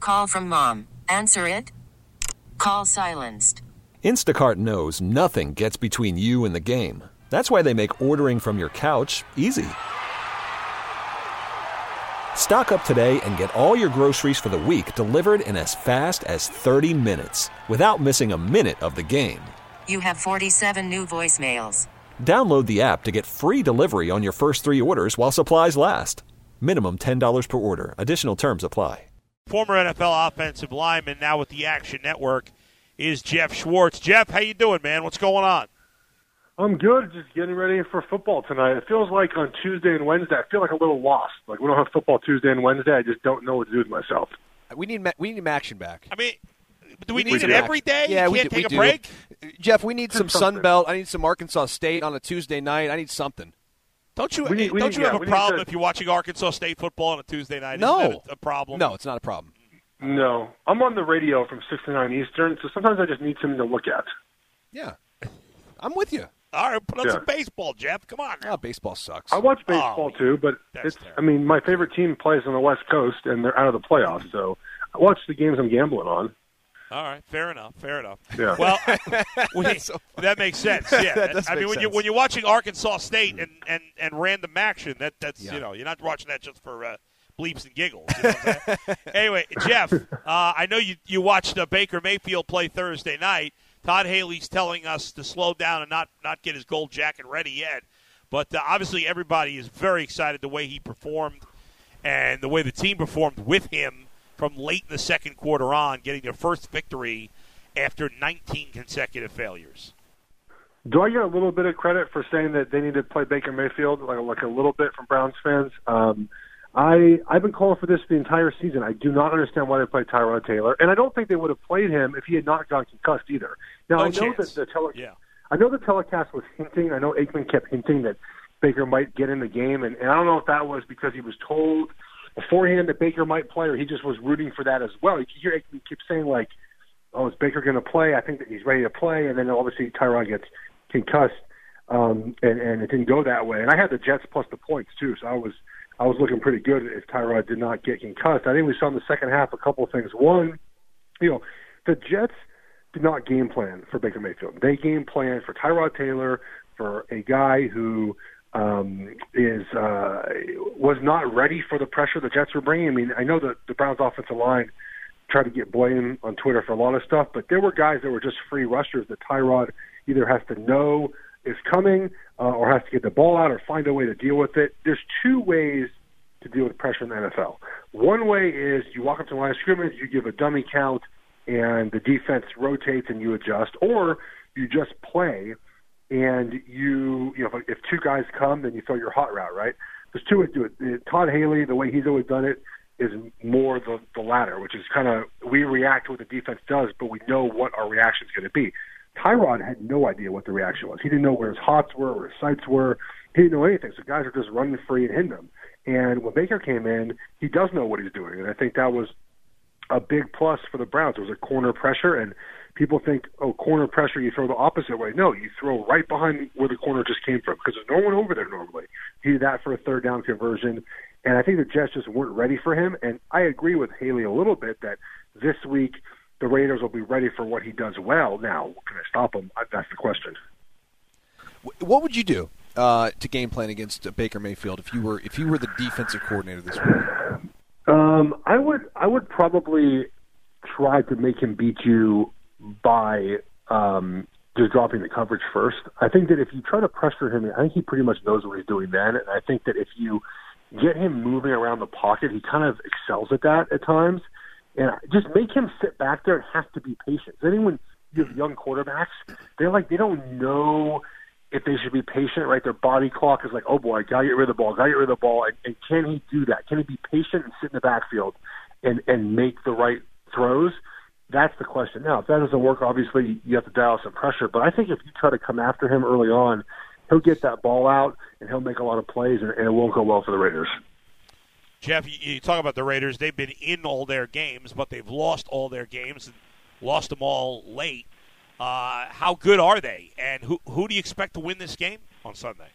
Call from mom. Answer it. Call silenced. Instacart knows nothing gets between you and the game. That's why they make ordering from your couch easy. Stock up today and get all your groceries for the week delivered in as fast as 30 minutes without missing a minute of the game. You have 47 new voicemails. Download the app to get free delivery on your first 3 orders while supplies last. Minimum $10 per order. Additional terms apply. Former NFL offensive lineman, now with the Action Network, is Jeff Schwartz. Jeff, how you doing, man? What's going on? I'm good. Just getting ready for football tonight. It feels like on Tuesday and Wednesday, I feel like a little lost. Like we don't have football Tuesday and Wednesday. I just don't know what to do with myself. We need action back. I mean, do we need it every day? Yeah, you we can't take do. a break? Jeff, we need some Sun Belt. I need some Arkansas State on a Tuesday night. I need something. Don't you have a problem if you're watching Arkansas State football on a Tuesday night? No. Isn't that a problem? No, it's not a problem. No. I'm on the radio from 6 to 9 Eastern, so sometimes I just need something to look at. Yeah. I'm with you. All right, put on some baseball, Jeff. Come on now. Oh, baseball sucks. I watch baseball too, but my favorite team plays on the West Coast, and they're out of the playoffs, so I watch the games I'm gambling on. All right, fair enough. Yeah. Well, that makes sense. Yeah, I mean, when you're watching Arkansas State and random action, that's you're not watching that just for bleeps and giggles. You know what I'm saying? Anyway, Jeff, I know you watched Baker Mayfield play Thursday night. Todd Haley's telling us to slow down and not get his gold jacket ready yet, but obviously everybody is very excited the way he performed and the way the team performed with him from late in the second quarter on, getting their first victory after 19 consecutive failures. Do I get a little bit of credit for saying that they need to play Baker Mayfield, like a little bit from Browns fans? I've been calling for this the entire season. I do not understand why they played Tyrod Taylor, and I don't think they would have played him if he had not gotten concussed either. Now, I know that I know the telecast was hinting. I know Aikman kept hinting that Baker might get in the game, and I don't know if that was because he was told beforehand that Baker might play, or he just was rooting for that as well. You hear Aikman keep saying, like, oh, is Baker going to play? I think that he's ready to play, and then obviously Tyrod gets concussed, and it didn't go that way. And I had the Jets plus the points, too, so I was looking pretty good if Tyrod did not get concussed. I think we saw in the second half a couple of things. One, the Jets did not game plan for Baker Mayfield. They game planned for Tyrod Taylor, for a guy who was not ready for the pressure the Jets were bringing. I mean, I know that the Browns offensive line tried to get blame on Twitter for a lot of stuff, but there were guys that were just free rushers that Tyrod either has to know is coming or has to get the ball out or find a way to deal with it. There's two ways to deal with pressure in the NFL. One way is you walk up to the line of scrimmage, you give a dummy count, and the defense rotates and you adjust, or you just play and if two guys come, then you throw your hot route, right? There's two ways to do it. Todd Haley, the way he's always done it, is more the latter, which is kind of we react to what the defense does, but we know what our reaction is going to be. Tyrod had no idea what the reaction was. He didn't know where his hots were, where his sights were. He didn't know anything. So guys are just running free and hitting them. And when Baker came in, he does know what he's doing. And I think that was a big plus for the Browns. It was a corner pressure, and people think, oh, corner pressure, you throw the opposite way. No, you throw right behind where the corner just came from because there's no one over there normally. He did that for a third down conversion. And I think the Jets just weren't ready for him. And I agree with Haley a little bit that this week the Raiders will be ready for what he does well. Now, can I stop him? That's the question. What would you do to game plan against Baker Mayfield if you were the defensive coordinator this week? I would probably try to make him beat you by just dropping the coverage first. I think that if you try to pressure him, I think he pretty much knows what he's doing then. And I think that if you get him moving around the pocket, he kind of excels at that at times. And just make him sit back there and have to be patient. Anyone, you have young quarterbacks, they don't know if they should be patient, right? Their body clock is like, oh boy, gotta get rid of the ball, And can he do that? Can he be patient and sit in the backfield and make the right throws? That's the question. Now, if that doesn't work, obviously you have to dial some pressure. But I think if you try to come after him early on, he'll get that ball out and he'll make a lot of plays, and it won't go well for the Raiders. Jeff, you talk about the Raiders. They've been in all their games, but they've lost all their games and lost them all late. How good are they? And who do you expect to win this game on Sunday?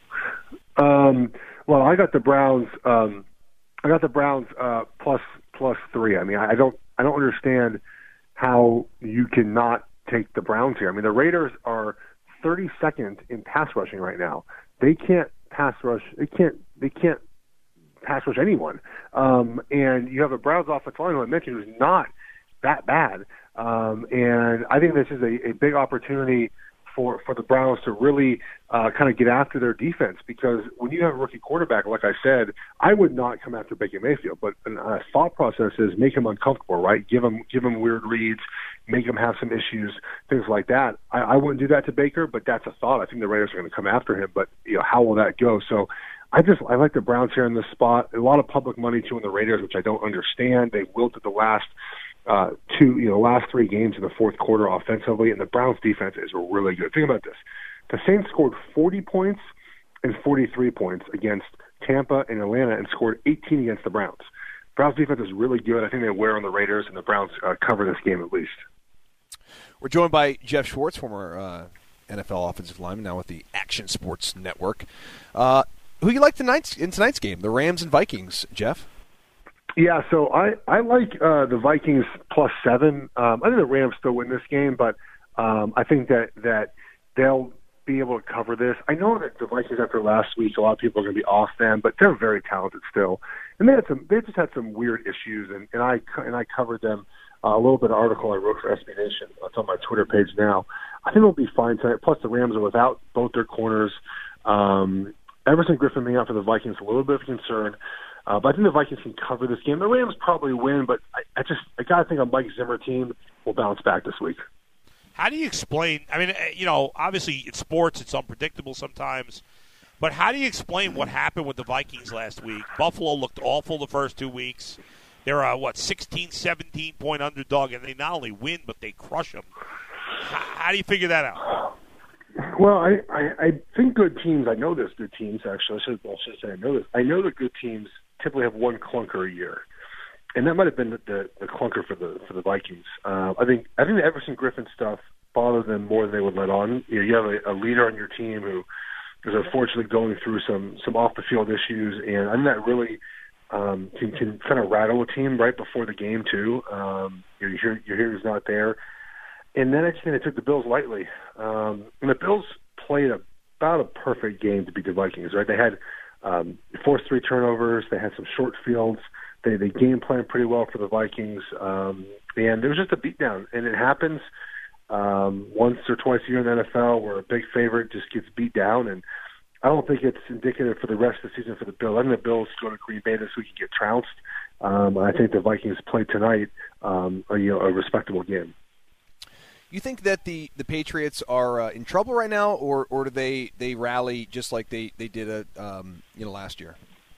Well, I got the Browns. Plus 3. I mean, I I don't understand how you cannot take the Browns here. I mean, the Raiders are 32nd in pass rushing right now. They can't pass rush. They can't pass rush anyone. And you have a Browns offensive line, who I mentioned, who's not that bad. And I think this is a big opportunity for the Browns to really kind of get after their defense, because when you have a rookie quarterback, like I said, I would not come after Baker Mayfield, but a thought process is make him uncomfortable, right? Give him weird reads, make him have some issues, things like that. I wouldn't do that to Baker, but that's a thought. I think the Raiders are going to come after him, but how will that go? So I like the Browns here in this spot. A lot of public money too in the Raiders, which I don't understand. They wilted the last last 3 games in the fourth quarter offensively, and the Browns defense is really good. Think about this. The Saints scored 40 points and 43 points against Tampa and Atlanta and scored 18 against the Browns. Browns defense is really good. I think they wear on the Raiders, and the Browns cover this game at least. We're joined by Jeff Schwartz, former NFL offensive lineman, now with the Action Sports Network. Who you like in tonight's game, the Rams and Vikings, Jeff? Yeah, so I like the Vikings +7. I think the Rams still win this game, but I think that they'll be able to cover this. I know that the Vikings, after last week, a lot of people are going to be off them, but they're very talented still, and they just had some weird issues, and I covered them. A little bit of article I wrote for SB Nation. It's on my Twitter page now. I think they'll be fine tonight. Plus, the Rams are without both their corners. Everson Griffin being out for the Vikings, a little bit of concern. But I think the Vikings can cover this game. The Rams probably win, but I got to think a Mike Zimmer team will bounce back this week. How do you explain? I mean, obviously in sports it's unpredictable sometimes, but how do you explain what happened with the Vikings last week? Buffalo looked awful the first 2 weeks. They're a 16, 17-point underdog, and they not only win, but they crush them. How do you figure that out? Well, I think good teams, I know there's good teams, actually. I should say I know this. I know that good teams typically have one clunker a year. And that might have been the clunker for the Vikings. I think the Everson Griffin stuff bothered them more than they would let on. You have a leader on your team who is unfortunately going through some off-the-field issues, and I think that really can kind of rattle a team right before the game, too. You hear he's not there. And then I just think they took the Bills lightly. And the Bills played about a perfect game to beat the Vikings, right? They had forced 3 turnovers. They had some short fields. They game planned pretty well for the Vikings. And it was just a beatdown. And it happens once or twice a year in the NFL where a big favorite just gets beat down. And I don't think it's indicative for the rest of the season for the Bills. I think the Bills go to Green Bay this week and get trounced. I think the Vikings play tonight a respectable game. You think that the Patriots are in trouble right now, or do they rally just like they did last year?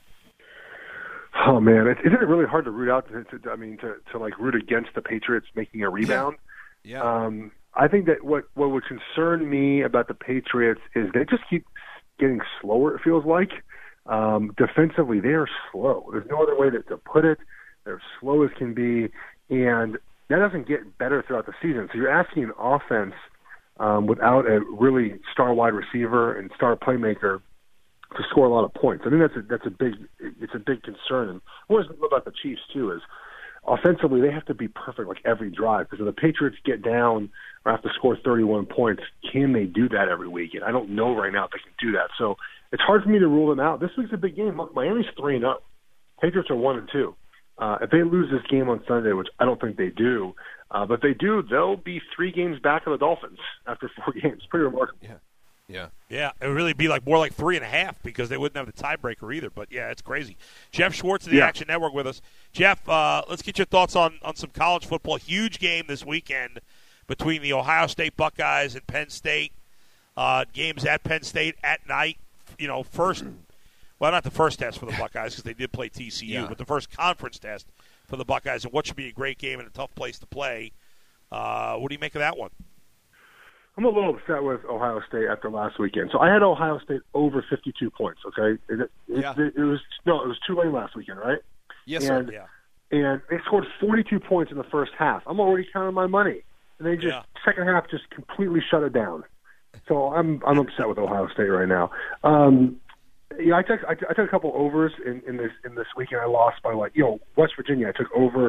Oh man, isn't it really hard to root out to root against the Patriots making a rebound? Yeah. I think that what would concern me about the Patriots is they just keep getting slower. It feels like defensively they are slow. There's no other way to put it. They're slow as can be, and that doesn't get better throughout the season. So you're asking an offense without a really star wide receiver and star playmaker to score a lot of points. I think that's a big concern. And what about the Chiefs too is offensively they have to be perfect like every drive, because if the Patriots get down or have to score 31 points, can they do that every week? And I don't know right now if they can do that. So it's hard for me to rule them out. This week's a big game. Look, Miami's 3-0. Patriots are 1-2. If they lose this game on Sunday, which I don't think they do, but if they do, they'll be 3 games back of the Dolphins after 4 games. Pretty remarkable. Yeah. It would really be more like 3.5 because they wouldn't have the tiebreaker either. But yeah, it's crazy. Jeff Schwartz of the Action Network with us. Jeff, let's get your thoughts on some college football. Huge game this weekend between the Ohio State Buckeyes and Penn State. Games at Penn State at night. First. Well, not the first test for the Buckeyes because they did play TCU, but the first conference test for the Buckeyes, and what should be a great game and a tough place to play. What do you make of that one? I'm a little upset with Ohio State after last weekend. So I had Ohio State over 52 points, okay? It was Tulane last weekend, right? Yes, sir. And they scored 42 points in the first half. I'm already counting my money. And they second half just completely shut it down. So I'm upset with Ohio State right now. I took a couple overs in this weekend. I lost by West Virginia. I took over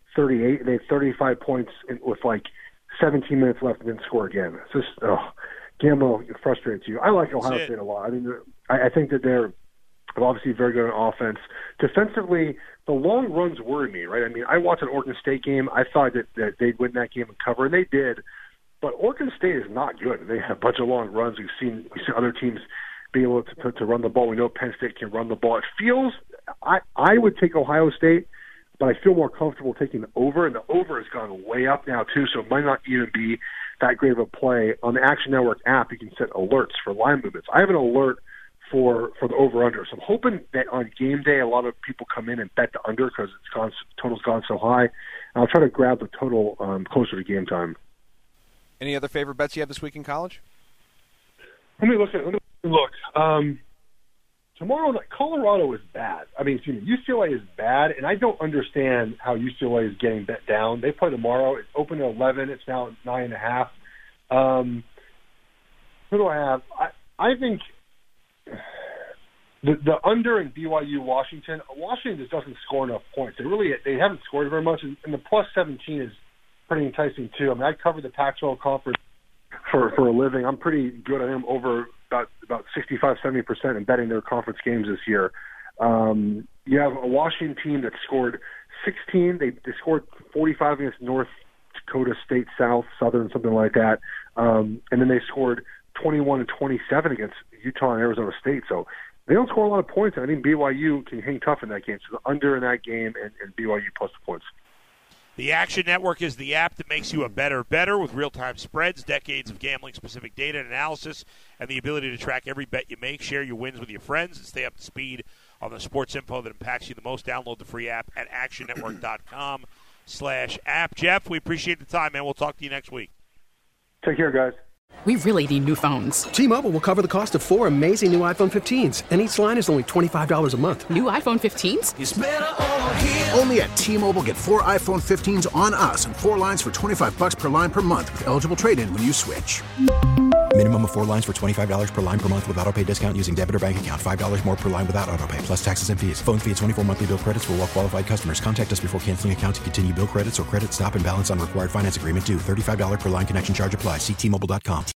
38, and they had 35 points with like 17 minutes left and didn't score again. It's just, gambling frustrates you. I like Ohio State a lot. I mean, I think that they're obviously very good on offense. Defensively, the long runs worry me, right? I mean, I watched an Oregon State game. I thought that they'd win that game and cover, and they did. But Oregon State is not good. They have a bunch of long runs. We've seen other teams be able to run the ball. We know Penn State can run the ball. It feels I would take Ohio State, but I feel more comfortable taking the over, and the over has gone way up now too, so it might not even be that great of a play. On the Action Network app, you can set alerts for line movements. I have an alert for the over-under, so I'm hoping that on game day a lot of people come in and bet the under because total's gone so high. And I'll try to grab the total closer to game time. Any other favorite bets you have this week in college? Let me look. Tomorrow night, Colorado is bad. I mean, UCLA is bad, and I don't understand how UCLA is getting bet down. They play tomorrow. It's open at 11. It's now at 9.5. Who do I have? I think the under in BYU Washington. Washington just doesn't score enough points. They haven't scored very much, and the plus 17 is pretty enticing too. I mean, I cover the Pac-12 conference for a living. I'm pretty good at them over about 65-70% in betting their conference games this year. You have a Washington team that scored 16. They scored 45 against North Dakota State, Southern, something like that. And then they scored 21 and 27 against Utah and Arizona State. So they don't score a lot of points. I think BYU can hang tough in that game. So the under in that game and BYU plus the points. The Action Network is the app that makes you a better bettor with real-time spreads, decades of gambling-specific data and analysis, and the ability to track every bet you make, share your wins with your friends, and stay up to speed on the sports info that impacts you the most. Download the free app at actionnetwork.com/app. Jeff, we appreciate the time, man. We'll talk to you next week. Take care, guys. We really need new phones. T-Mobile will cover the cost of 4 amazing new iPhone 15s, and each line is only $25 a month. New iPhone 15s? It's better over here. Only at T-Mobile, get 4 iPhone 15s on us and 4 lines for $25 per line per month with eligible trade-in when you switch. Minimum of 4 lines for $25 per line per month with autopay discount using debit or bank account. $5 more per line without autopay, plus taxes and fees. Phone fee at 24 monthly bill credits for well-qualified customers. Contact us before canceling account to continue bill credits or credit stop and balance on required finance agreement due. $35 per line connection charge applies. See T-Mobile.com.